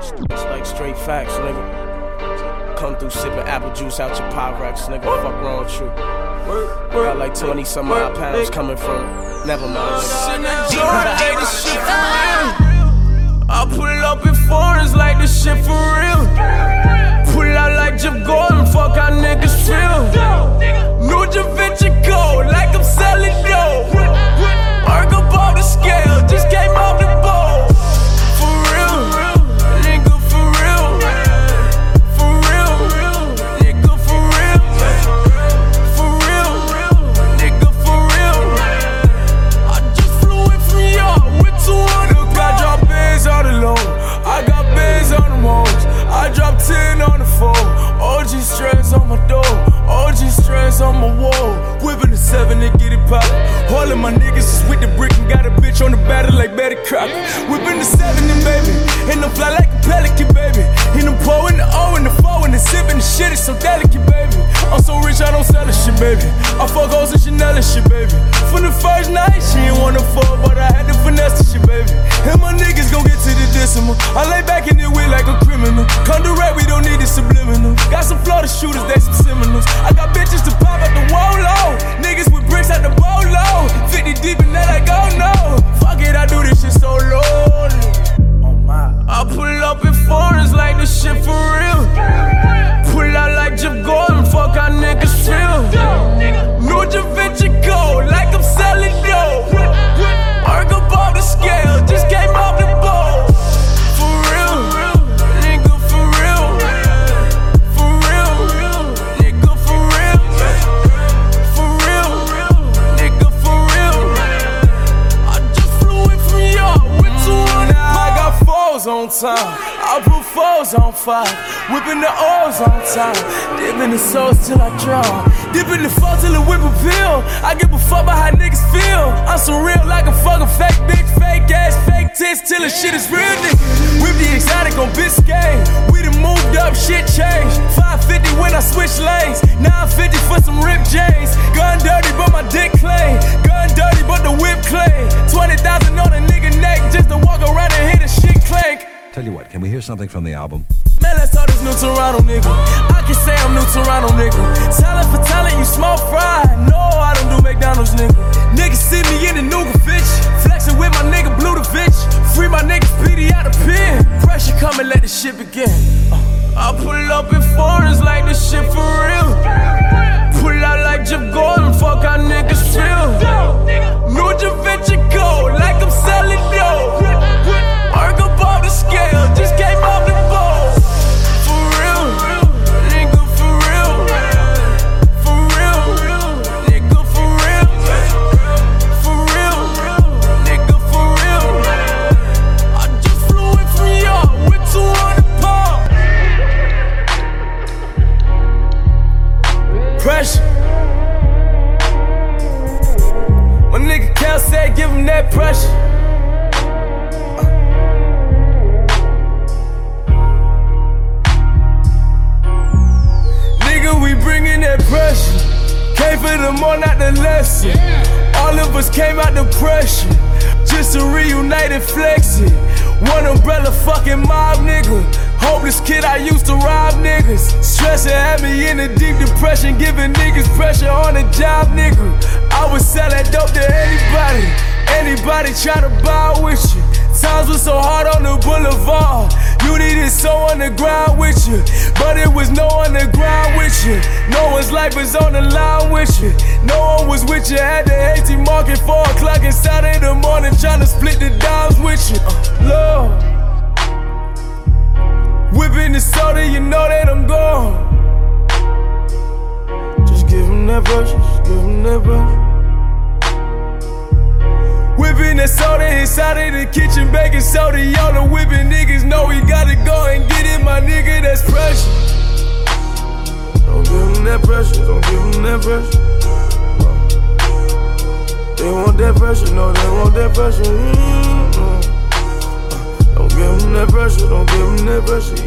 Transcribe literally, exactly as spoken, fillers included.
It's like straight facts, nigga. Come through sipping apple juice out your Pyrex, nigga. Fuck wrong with you. Got like twenty some odd pounds coming from. Never mind. I pull up in foreigns like this shit for real. Pull out like Jeff Gordon, fuck how niggas feel. New Da Vinci Code, like I'm selling dope. Work up off the scale, just came off the boat. For real, nigga, for real. For real, nigga, for real. For real, nigga, for real. I just flew in from York with two hundred. I drop bands on the low, I got bands on the hoes. I drop ten on the phone. O G strands on my door, O G strands on my wall. Whipping the seven to get it poppin'. All of my niggas is with the brick and got a bitch on the battle like Betty Crocker. Whipping the seven and baby, and I'm fly like a pelican, baby. And I'm pouring the O and the four and the sipping the shit is so delicate, baby. I'm so rich I don't sell the shit, baby. I fuck hoes and Chanel and shit, baby. From the first night, she ain't wanna fuck, but I had to finesse the shit, baby. And my niggas gon' get to the decimal. I lay back in the wheel like a criminal. Come direct, we don't need it subliminal. Got some Florida shooters, they some seminals. I got bitches to pop out the wall low. Niggas with bricks at the bowl low. fifty deep and that I go no. Fuck it, I do this shit so lonely. Oh my. I pull up in foreigns like this shit for real. Pull out like Jeff Gordon, fuck how niggas feel. New Da Vinci Code, like I'm selling dope. Work up off the scale, just came off the boat. For real, nigga, for real. For real, nigga, for real. For real, nigga, for real. I just flew in from York with two hundred. Now I got fours on time, I put fours on five. Whipping the O's on time, dipping the souls till I drown. Dipping the fall till the whip a pill. I give a fuck about how niggas feel. I'm so real like a fucking fake bitch, fake ass, fake tits till the shit is real, nigga. Whip the exotic on Biscayne. We done moved up, shit changed. five fifty when I switch lanes. nine fifty for some Rip James. Gun dirty but my dick clean. Gun dirty but the whip clean. twenty thousand on a nigga neck just to walk around and hit a shit clank. Tell you what, can we hear something from the album? Man, let's talk this new Toronto nigga. I can say I'm new Toronto nigga. Talent for talent, you small fry. No, I don't do McDonald's nigga. Niggas see me in the Nougat Fitch. Flexing with my nigga Blue Da Vinci. Free my nigga Speedy out the pen. Pressure come and let the shit begin. uh, I pull up in foreigns like this shit for real. Pull out like Jeff Gordon, fuck how niggas feel. New Da Vinci Code, like I'm selling dope. Work up off the scale, just came off the boat. For real, nigga, for real. For real, nigga, for real. For real, nigga, for real. I just flew in from York with two hundred pounds. Pressure. My nigga Cal said give him that pressure. We bringin' that pressure. Came for the more, not the lesson. All of us came out the pressure, just to reunite and flex it. One umbrella fucking mob nigga. Hopeless kid, I used to rob niggas. Stressing had me in a deep depression, giving niggas pressure on the job, nigga. I would sell that dope to anybody, anybody try to buy with you. Times was so hard on the boulevard. You needed someone to grind with you, but it was no one to grind with you. No one's life was on the line with you. No one was with you at the eighteen market, four o'clock inside in the morning, trying to split the dimes with you. Uh, Lord, whipping the soda, you know that I'm gone. Just give him that brush, just give him that brush. Whipping that soda inside of the kitchen, baking soda. Y'all the whipping niggas know we gotta go and get it, my nigga, that's pressure. Don't give him that pressure, don't give him that pressure. They want that pressure, no, they want that pressure. Mm-hmm. Don't give him that pressure, don't give him that pressure.